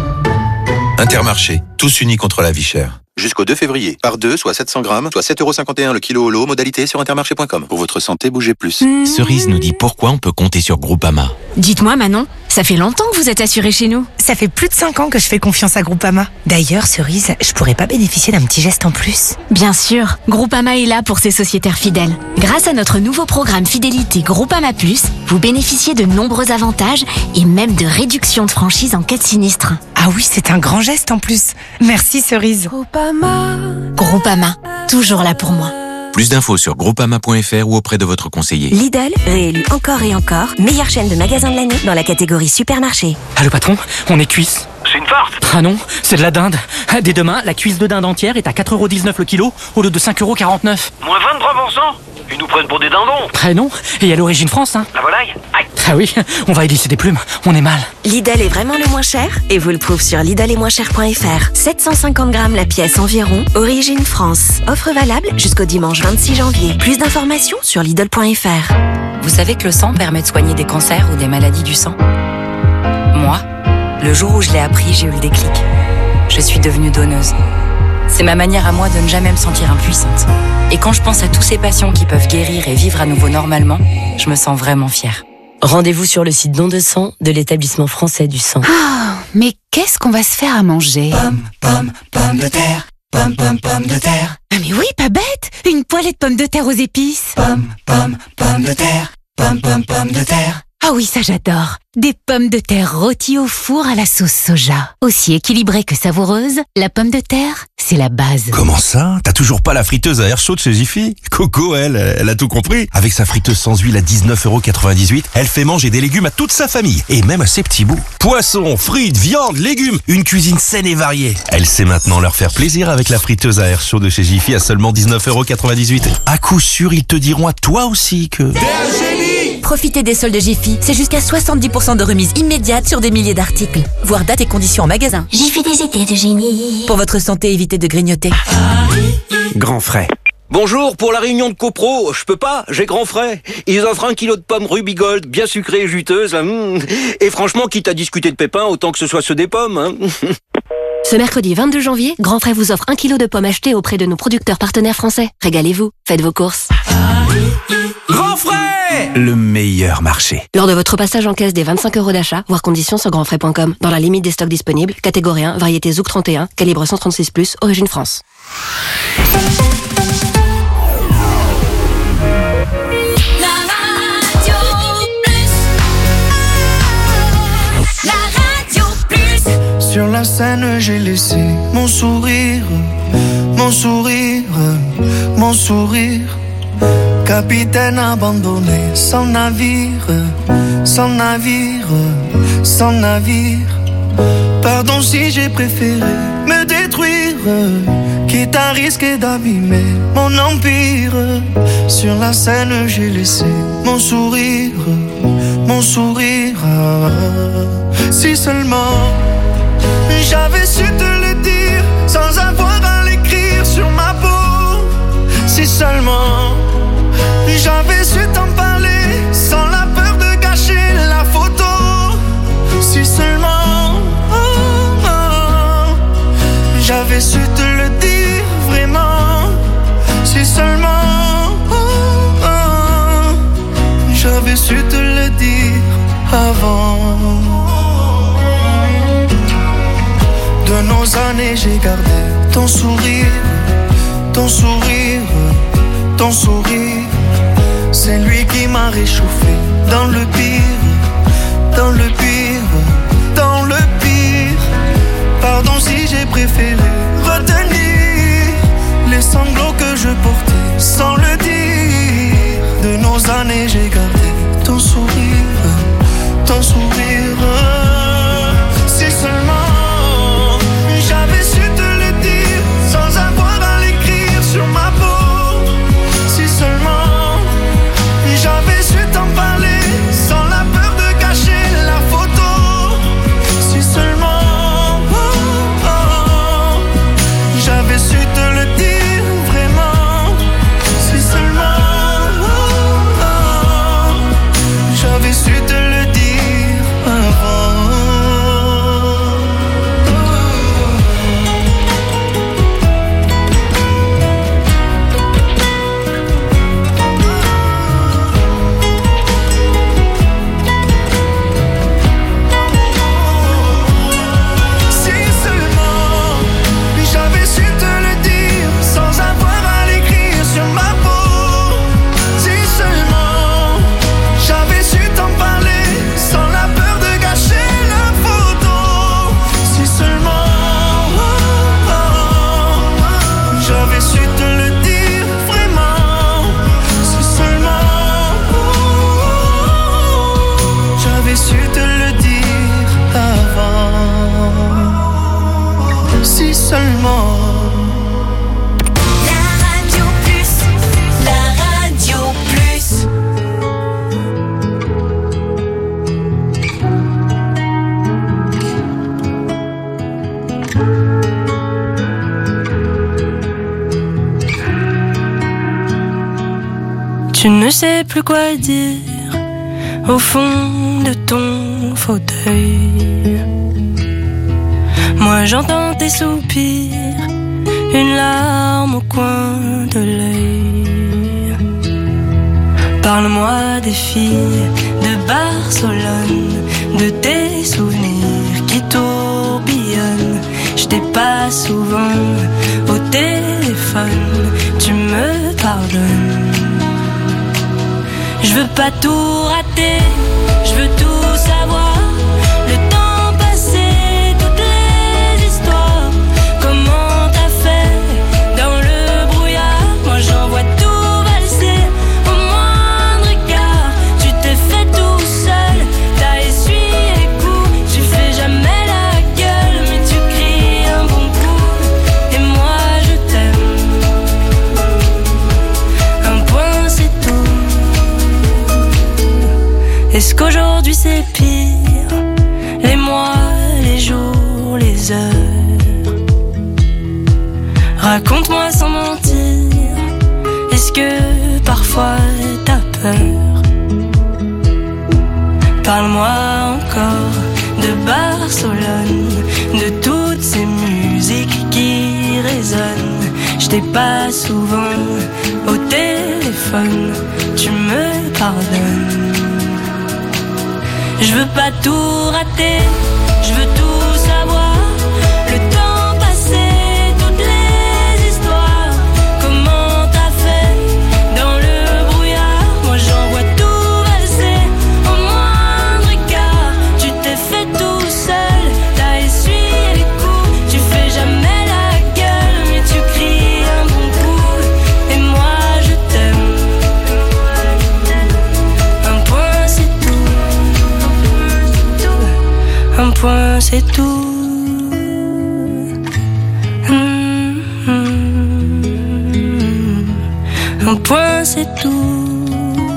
Intermarché, tous unis contre la vie chère. Jusqu'au deux février. Par deux, soit sept cents grammes, soit sept euros cinquante et un le kilo au lot, modalité sur intermarché point com. Pour votre santé, bougez plus. Cerise nous dit pourquoi on peut compter sur Groupama. Dites-moi Manon, ça fait longtemps que vous êtes assurée chez nous. Ça fait plus de cinq ans que je fais confiance à Groupama. D'ailleurs, Cerise, je pourrais pas bénéficier d'un petit geste en plus? Bien sûr, Groupama est là pour ses sociétaires fidèles. Grâce à notre nouveau programme fidélité Groupama Plus, vous bénéficiez de nombreux avantages et même de réductions de franchise en cas de sinistre. Ah oui, c'est un grand geste en plus. Merci Cerise. Groupama. Groupama, toujours là pour moi. Plus d'infos sur groupama point f r ou auprès de votre conseiller. Lidl, réélu encore et encore, meilleure chaîne de magasins de l'année dans la catégorie supermarché. Allô patron, on est cuisse. C'est une farce. Ah non, c'est de la dinde. Dès demain, la cuisse de dinde entière est à quatre euros dix-neuf le kilo au lieu de cinq euros quarante-neuf. Moins vingt-trois pour cent. Ils nous prennent pour des dindons. Ah non, et à l'origine France, hein. La volaille. Aïe. Ah oui, on va y glisser des plumes, on est mal. Lidl est vraiment le moins cher et vous le prouve sur Lidl et moins cher point f r. sept cent cinquante grammes la pièce environ, origine France. Offre valable jusqu'au dimanche vingt-six janvier. Plus d'informations sur Lidl point f r. Vous savez que le sang permet de soigner des cancers ou des maladies du sang? Moi, le jour où je l'ai appris, j'ai eu le déclic. Je suis devenue donneuse. C'est ma manière à moi de ne jamais me sentir impuissante. Et quand je pense à tous ces patients qui peuvent guérir et vivre à nouveau normalement, je me sens vraiment fière. Rendez-vous sur le site don de sang de l'établissement français du sang. Ah, mais qu'est-ce qu'on va se faire à manger? Pomme, pomme, pomme de terre. Pomme, pomme, pomme de terre. Ah mais oui, pas bête. Une poêlée de pommes de terre aux épices. Pomme, pomme, pomme de terre. Pomme, pomme, pomme de terre. Ah oui, ça j'adore. Des pommes de terre rôties au four à la sauce soja. Aussi équilibrée que savoureuse, la pomme de terre, c'est la base. Comment ça? T'as toujours pas la friteuse à air chaud de chez Jiffy? Coco, elle, elle a tout compris. Avec sa friteuse sans huile à dix-neuf euros quatre-vingt-dix-huit, elle fait manger des légumes à toute sa famille. Et même à ses petits bouts. Poissons, frites, viande, légumes. Une cuisine saine et variée. Elle sait maintenant leur faire plaisir avec la friteuse à air chaud de chez Jiffy à seulement dix-neuf euros quatre-vingt-dix-huit. À coup sûr, ils te diront à toi aussi que... Profitez des soldes Jiffy, c'est jusqu'à soixante-dix pour cent de remise immédiate sur des milliers d'articles. Voir date et conditions en magasin. Jiffy des idées de génie. Pour votre santé, évitez de grignoter. Grand frais. Bonjour, pour la réunion de copro, je peux pas, j'ai grand frais. Ils offrent un kilo de pommes Ruby Gold, bien sucrées et juteuses. Mmh. Et franchement, quitte à discuter de pépins, autant que ce soit ceux des pommes. Hein. Ce mercredi vingt-deux janvier, Grand Frais vous offre un kilo de pommes achetées auprès de nos producteurs partenaires français. Régalez-vous, faites vos courses. Grand frais! Le meilleur marché. Lors de votre passage en caisse des vingt-cinq euros d'achat, voir conditions sur grand frais point com. Dans la limite des stocks disponibles, catégorie un, variété Zouk trente et un, calibre cent trente-six plus, origine France. Sur la scène, j'ai laissé mon sourire, mon sourire, mon sourire. Capitaine abandonné, sans navire, sans navire, sans navire. Pardon si j'ai préféré me détruire, quitte à risquer d'abîmer mon empire. Sur la scène, j'ai laissé mon sourire, mon sourire. Si seulement j'avais su te le dire sans avoir à l'écrire sur ma peau. Si seulement j'avais su t'en parler sans la peur de gâcher la photo. Si seulement oh, oh, j'avais su te le dire vraiment. Si seulement oh, oh, j'avais su te le dire avant. De nos années, j'ai gardé ton sourire, ton sourire, ton sourire. C'est lui qui m'a réchauffé dans le pire, dans le pire, dans le pire. Pardon si j'ai préféré retenir les sanglots que je portais sans le dire. De nos années, j'ai gardé ton sourire, ton sourire. Si seulement j'avais su te le dire sans avoir à l'écrire sur ma peau. Si seulement j'avais su t'en parler Tu ne sais plus quoi dire au fond de ton fauteuil. Moi j'entends tes soupirs, une larme au coin de l'œil. Parle-moi des filles de Barcelone, de tes souvenirs qui tourbillonnent. Je t'ai pas souvent au téléphone, tu me pardonnes. Je veux pas tout rater, je veux tout savoir. Le temps passé, toutes les histoires. Comment t'as fait dans le brouillard? Moi j'en vois tout valser au moindre écart. Tu t'es fait tout seul, t'as essuyé les coups. Tu fais jamais la gueule, mais tu cries un bon coup. Et moi je t'aime. Un point c'est tout. Est-ce qu'aujourd'hui c'est pire? Les mois, les jours, les heures. Raconte-moi sans mentir. Est-ce que parfois t'as peur? Parle-moi encore de Barcelone, de toutes ces musiques qui résonnent. Je t'ai pas souvent au téléphone, tu me pardonnes. Je veux pas tout rater, je veux tout savoir. Le temps passé, toutes les histoires. Comment t'as fait dans le brouillard? Moi j'en vois tout valser au moindre écart. Tu t'es fait tout seul, t'as essuyé les coups. Tu fais jamais la gueule, mais tu cries un bon coup. Et moi je t'aime. Un point c'est tout. Un point c'est tout. Mmh, mmh. Un point c'est tout.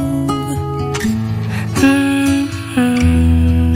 Mmh, mmh.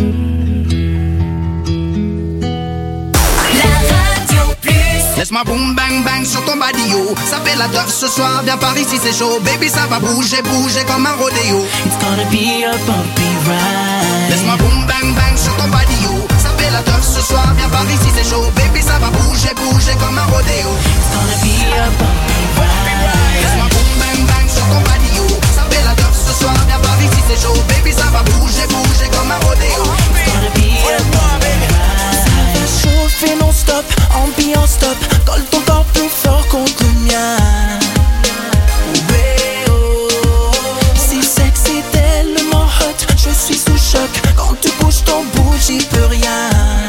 La radio plus. Laisse-moi boum bang bang sur ton badio. Ça fait la teuf ce soir, viens par ici c'est chaud. Baby ça va bouger, bouger comme un rodéo. It's gonna be a bumpy ride. Laisse-moi boum bang bang sur ton badio. Ça fait la teuf ce soir, viens par ici c'est chaud. Baby ça va bouger, bouger comme un rodéo. It's gonna be a bumpy ride. Laisse-moi boum bang bang sur ton badio. Ça fait la teuf ce soir, viens par ici c'est chaud. Baby ça va bouger, bouger comme un rodéo. It's gonna be a bumpy ride. Ça va chauffer non-stop, ambiance top. Colle ton corps plus fort contre le mien. Je suis sous choc, quand tu bouges ton bout, j'y peux rien.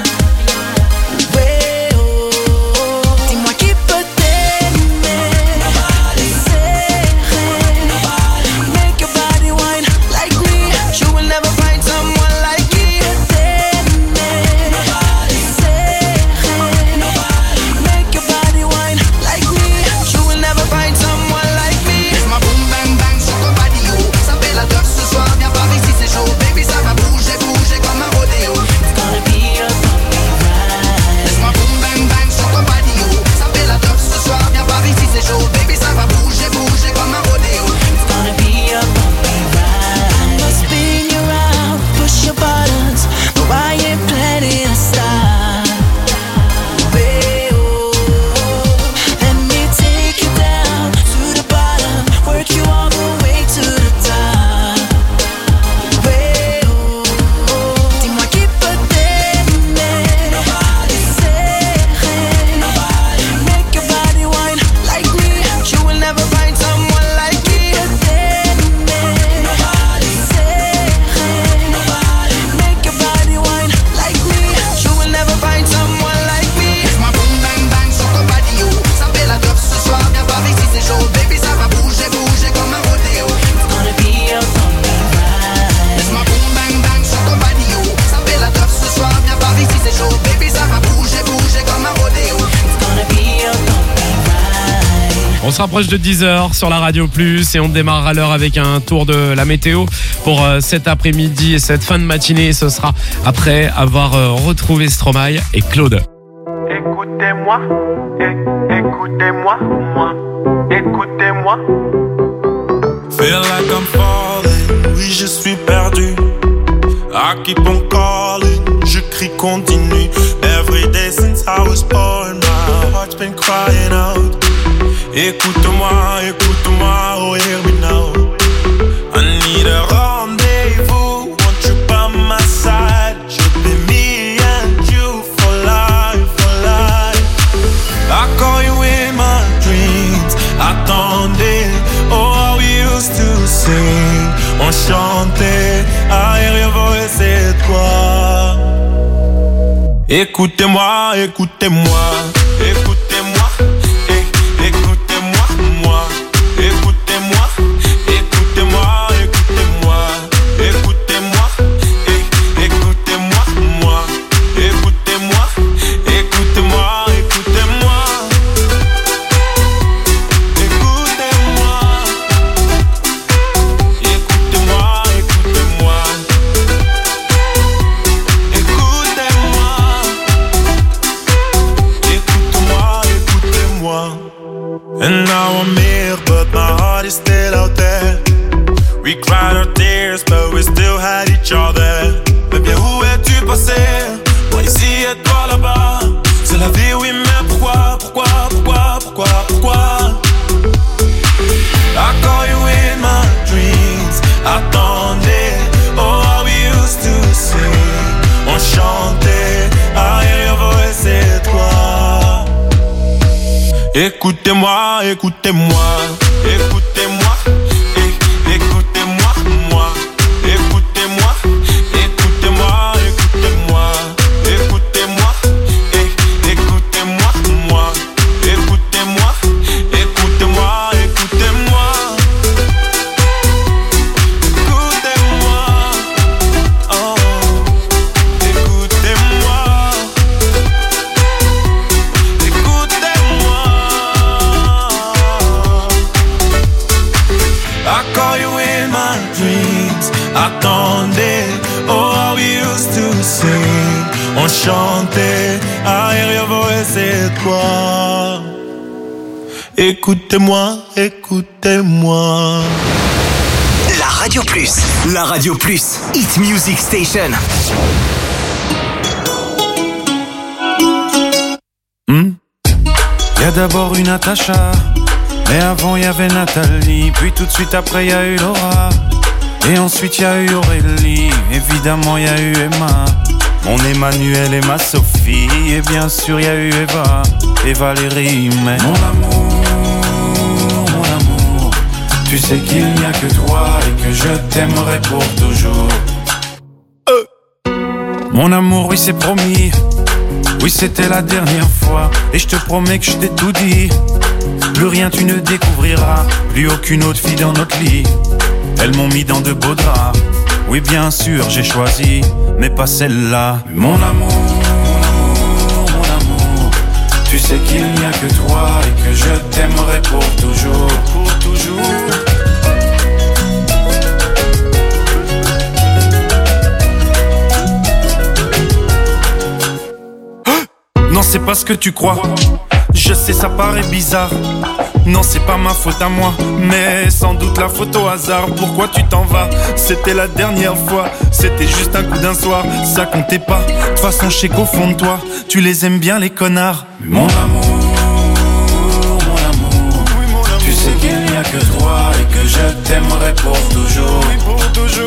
Ouais, oh, dis-moi qui peut t'aimer. Nobody. Serrer. Nobody. Make your body wine like me. You will never find someone like me. T'aimer. Nobody. Serrer. Nobody. Make your body wine like me. You will never find someone like me. Laisse-moi boum bang bang sur ton badio. Ça fait la teuf ce soir, viens par ici c'est chaud. Baby ça va bouger, bouger comme un rodéo. It's gonna be a bumpy ride. Laisse-moi boum bang bang sur ton badio. Ça fait la teuf ce soir, viens par ici c'est chaud. Baby ça va bouger, bouger comme un rodéo. It's gonna be a bumpy ride. I'ma spin you around, push your buttons. No, I ain't planning to stop. Hey, oh, let me take you down to the bottom, work you all the way to the top. Hey, oh, dis-moi qui peut t'aimer. Nobody. Serrer. Nobody. Make your body wine like me. You will never find someone like me. T'aimer. Nobody. Serrer. Nobody. Make your body wine like me. You will never find someone like me. Laisse-moi boum bang bang sur ton badio. Ça fait la teuf ce soir, viens par ici c'est chaud. Baby ça va bouger, bouger comme un rodéo. It's gonna be a bumpy ride. Laisse-moi boum bang bang sur ton badio. Ça fait la teuf ce soir, viens par ici c'est chaud. Baby ça va bouger, bouger comme un rodéo. It's gonna be a bumpy ride. On se rapproche de dix heures sur la Radio Plus et on démarre à l'heure avec un tour de la météo pour euh, cet après-midi et cette fin de matinée. Ce sera après avoir euh, retrouvé Stromae et Claude. Écoutez-moi, é- écoutez-moi, moi, écoutez-moi. Feel like I'm falling, oui je suis perdu. I keep on calling, je crie continue. Every day since I was born, my heart's been crying out. Écoute-moi, écoute-moi, oh hear me now. I need a rendezvous, want you by my side. Should be me and you for life, for life. I call you in my dreams, attendez. Oh, how we used to sing, on chantait. I hear your voice, c'est toi. Écoutez-moi, écoutez-moi, écoutez-moi. Écoutez-moi, moi, écoutez-moi, écoutez-moi, écoutez-moi, écoutez-moi, écoutez-moi, moi, écoutez-moi, écoutez-moi, écoutez-moi, écoutez-moi, écoutez-moi, écoutez-moi, écoutez-moi, écoutez-moi. And now I'm here, but my heart is still out there. We cried our tears, but we still had each other. Mais bien où es-tu passé? Moi ici et toi là-bas. C'est la vie, oui, mais pourquoi, pourquoi, pourquoi, pourquoi, pourquoi? I call you in my dreams, attendez. Oh, how we used to sing, on chantait. I hear your voice, c'est toi. Écoutez-moi, écoutez-moi, écoutez-moi, é- écoutez-moi, moi, écoutez-moi, écoutez-moi, écoutez-moi, écoutez-moi, é- écoutez-moi, moi, écoutez-moi, écoutez-moi, écoutez-moi, écoutez-moi, oh, écoutez-moi, écoutez-moi. I call you in my dreams, attendez. Oh, how we used to sing, on chantait. I hear your voice, c'est toi. Écoutez-moi, écoutez-moi. La Radio Plus, la Radio Plus, Hit Music Station. Hmm? Y a d'abord une Natacha, mais avant y avait Nathalie, puis tout de suite après y a eu Laura, et ensuite y a eu Aurélie, évidemment y a eu Emma, mon Emmanuel et ma Sophie, et bien sûr y a eu Eva et Valérie, mais mon amour, mon amour, tu sais qu'il n'y a que toi et que je t'aimerai pour toujours. Euh. Mon amour, oui c'est promis, oui c'était la dernière fois, et je te promets que je t'ai tout dit. Plus rien tu ne découvriras, plus aucune autre fille dans notre lit. Elles m'ont mis dans de beaux draps, oui bien sûr j'ai choisi, mais pas celle-là. Mon amour, mon amour, mon amour, tu sais qu'il n'y a que toi et que je t'aimerai pour toujours, pour toujours. Non c'est pas ce que tu crois, je sais ça paraît bizarre. Non c'est pas ma faute à moi, mais sans doute la faute au hasard. Pourquoi tu t'en vas? C'était la dernière fois, c'était juste un coup d'un soir, ça comptait pas. De toute façon je sais qu'au fond de toi, tu les aimes bien les connards. Mais mon amour, mon amour, oui, mon amour, tu sais qu'il n'y a que toi et que je t'aimerai pour toujours, oui, pour toujours.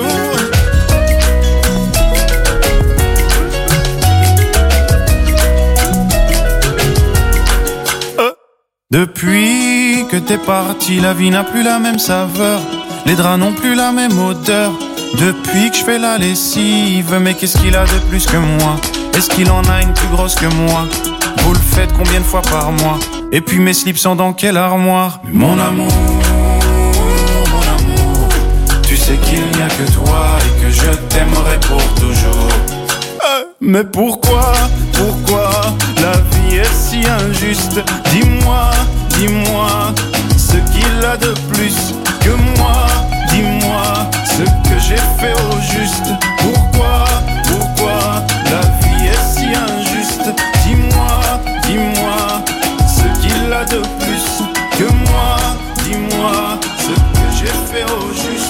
Depuis que t'es parti, la vie n'a plus la même saveur, les draps n'ont plus la même odeur. Depuis que je fais la lessive, mais qu'est-ce qu'il a de plus que moi? Est-ce qu'il en a une plus grosse que moi? Vous le faites combien de fois par mois? Et puis mes slips sont dans quelle armoire? Mais mon amour, mon amour, tu sais qu'il n'y a que toi et que je t'aimerai pour toujours. Euh, mais pourquoi, pourquoi la vie est si injuste? Dis-moi, dis-moi ce qu'il a de plus que moi. Dis-moi ce que j'ai fait au juste. Pourquoi, pourquoi la vie est si injuste? Dis-moi, dis-moi ce qu'il a de plus que moi. Dis-moi ce que j'ai fait au juste.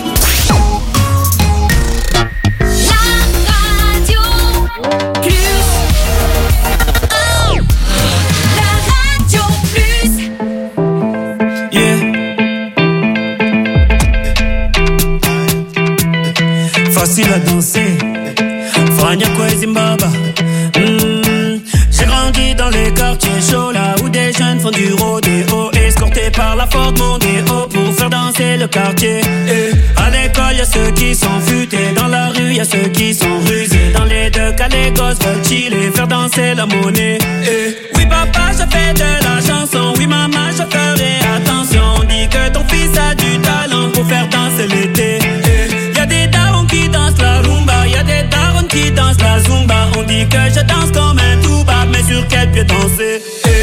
Facile à danser, Frania Zimbabwe. Mmh. J'ai grandi dans les quartiers chauds, là où des jeunes font du rodéo, escortés par la Ford Mondeo pour faire danser le quartier. Et à l'école, y'a ceux qui sont futés, dans la rue, y'a ceux qui sont rusés. Dans les deux cas, les gosses veulent chiller, faire danser la monnaie. Et oui, papa, je fais de la chanson, oui, maman, je ferai attention. On dit que ton fils a du talent pour faire danser l'été. Qui danse la rumba, y'a des darons qui dansent la zumba. On dit que je danse comme un tuba, mais sur quel pied danser? Eh.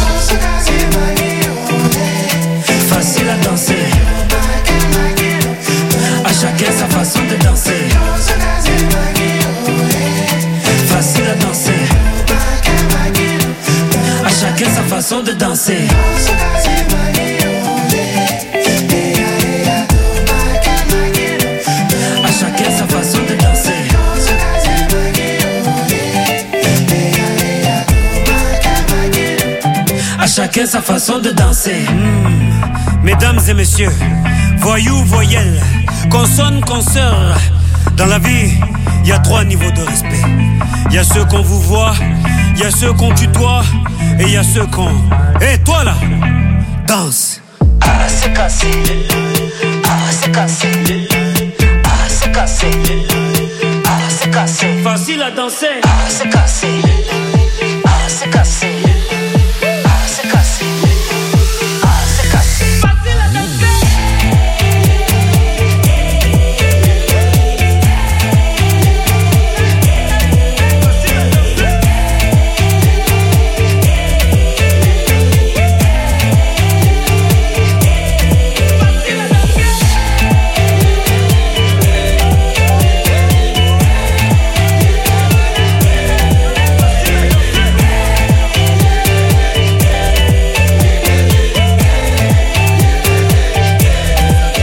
Facile à danser, à chacun sa façon de danser. Facile à danser, à chacun sa façon de danser. Chacun sa façon de danser. À chacun sa façon de danser. Mmh. Mesdames et messieurs, voyous, voyelles, consonnes, consoeurs. Dans la vie, il y a trois niveaux de respect. Il y a ceux qu'on vous voit, il y a ceux qu'on tutoie, et il y a ceux qu'on... Hé, hey, toi là, danse. Ah, c'est cassé. Ah, c'est cassé. Ah, c'est cassé. Ah, c'est cassé. Facile à danser. Ah, c'est cassé.